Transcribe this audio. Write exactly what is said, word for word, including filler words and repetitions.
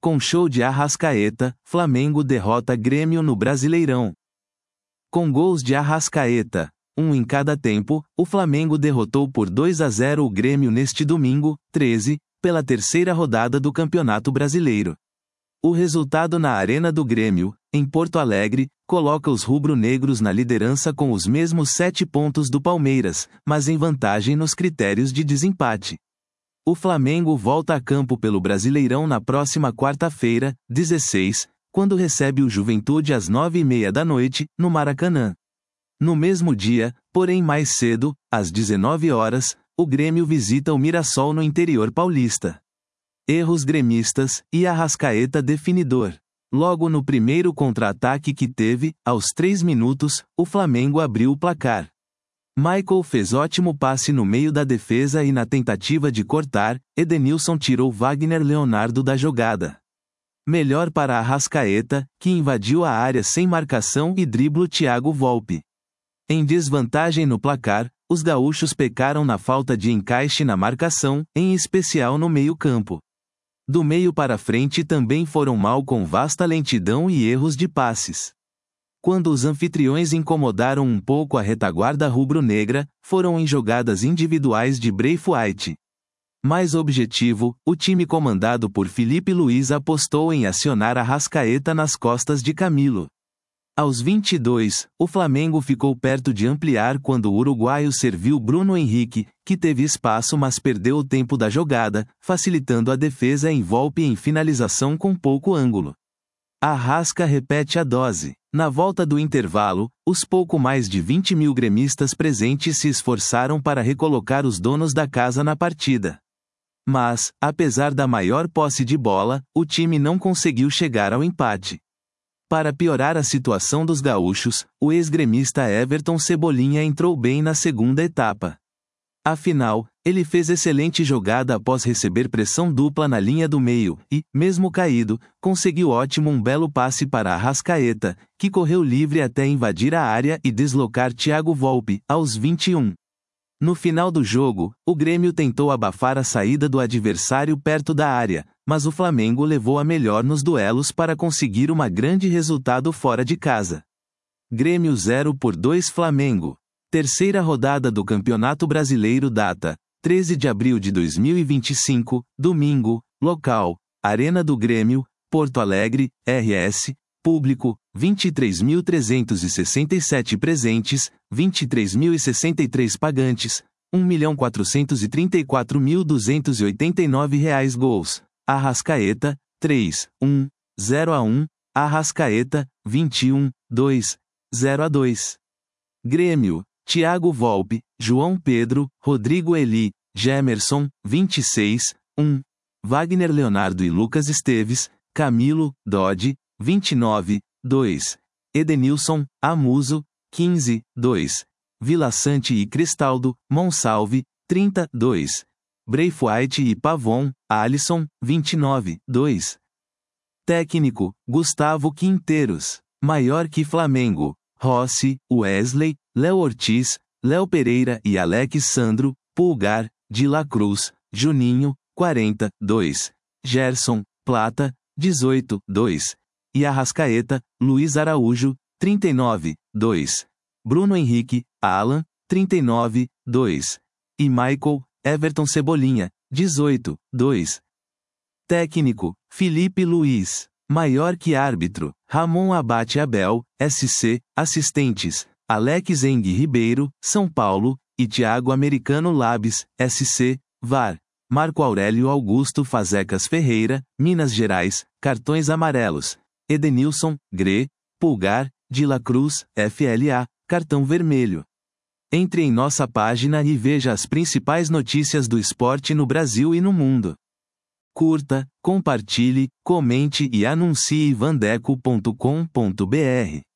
Com show de Arrascaeta, Flamengo derrota Grêmio no Brasileirão. Com gols de Arrascaeta, um em cada tempo, o Flamengo derrotou por dois a zero o Grêmio neste domingo, treze, pela terceira rodada do Campeonato Brasileiro. O resultado na Arena do Grêmio, em Porto Alegre, coloca os rubro-negros na liderança com os mesmos sete pontos do Palmeiras, mas em vantagem nos critérios de desempate. O Flamengo volta a campo pelo Brasileirão na próxima quarta-feira, dezesseis, quando recebe o Juventude às nove e meia da noite, no Maracanã. No mesmo dia, porém mais cedo, às dezenove horas, o Grêmio visita o Mirassol no interior paulista. Erros gremistas, e Arrascaeta definidor. Logo no primeiro contra-ataque que teve, aos três minutos, o Flamengo abriu o placar. Michael fez ótimo passe no meio da defesa e na tentativa de cortar, Edenilson tirou Wagner Leonardo da jogada. Melhor para Arrascaeta, que invadiu a área sem marcação e dribla Thiago Volpi. Em desvantagem no placar, os gaúchos pecaram na falta de encaixe na marcação, em especial no meio-campo. Do meio para frente também foram mal com vasta lentidão e erros de passes. Quando os anfitriões incomodaram um pouco a retaguarda rubro-negra, foram em jogadas individuais de Braithwaite. Mais objetivo, o time comandado por Felipe Luiz apostou em acionar Arrascaeta nas costas de Camilo. Aos vinte e dois, o Flamengo ficou perto de ampliar quando o uruguaio serviu Bruno Henrique, que teve espaço mas perdeu o tempo da jogada, facilitando a defesa em Volpi em finalização com pouco ângulo. Arrasca repete a dose. Na volta do intervalo, os pouco mais de vinte mil gremistas presentes se esforçaram para recolocar os donos da casa na partida. Mas, apesar da maior posse de bola, o time não conseguiu chegar ao empate. Para piorar a situação dos gaúchos, o ex-gremista Everton Cebolinha entrou bem na segunda etapa. Afinal, ele fez excelente jogada após receber pressão dupla na linha do meio e, mesmo caído, conseguiu ótimo um belo passe para Arrascaeta, que correu livre até invadir a área e deslocar Thiago Volpi, aos vinte e um. No final do jogo, o Grêmio tentou abafar a saída do adversário perto da área, mas o Flamengo levou a melhor nos duelos para conseguir um grande resultado fora de casa. Grêmio zero por dois Flamengo. Terceira rodada do Campeonato Brasileiro data, treze de abril de dois mil e vinte e cinco, domingo, local, Arena do Grêmio, Porto Alegre, R S, público, vinte e três mil trezentos e sessenta e sete presentes, vinte e três mil e sessenta e três pagantes, um milhão quatrocentos e trinta e quatro mil duzentos e oitenta e nove reais gols. Arrascaeta, três, um, zero a um, Arrascaeta, vinte e um, dois, zero a dois. Grêmio, Thiago Volpi, João Pedro, Rodrigo Eli, Gemerson, vinte e seis, um, Wagner Leonardo e Lucas Esteves, Camilo, Dodge, vinte e nove, dois, Edenilson, Amuso, quinze, dois, Vila Sante e Cristaldo, Monsalve, trinta, dois, Braithwaite e Pavon, Alisson, vinte e nove, dois. Técnico, Gustavo Quinteiros. Maior que Flamengo, Rossi, Wesley, Léo Ortiz, Léo Pereira e Alex Sandro, Pulgar, de la Cruz, Juninho, quarenta, dois, Gerson, Plata, dezoito, dois, e Arrascaeta, Luiz Araújo, trinta e nove, dois, Bruno Henrique, Alan, trinta e nove, dois, e Michael, Everton Cebolinha, dezoito, dois. Técnico, Felipe Luiz. Maior que árbitro, Ramon Abate Abel, S C, assistentes, Alex Eng Ribeiro, São Paulo, e Thiago Americano Labs, S C, V A R. Marco Aurélio Augusto Fazecas Ferreira, Minas Gerais, cartões amarelos. Edenilson, Gre, Pulgar, de la Cruz, F L A, cartão vermelho. Entre em nossa página e veja as principais notícias do esporte no Brasil e no mundo. Curta, compartilhe, comente e anuncie vandeco ponto com ponto br.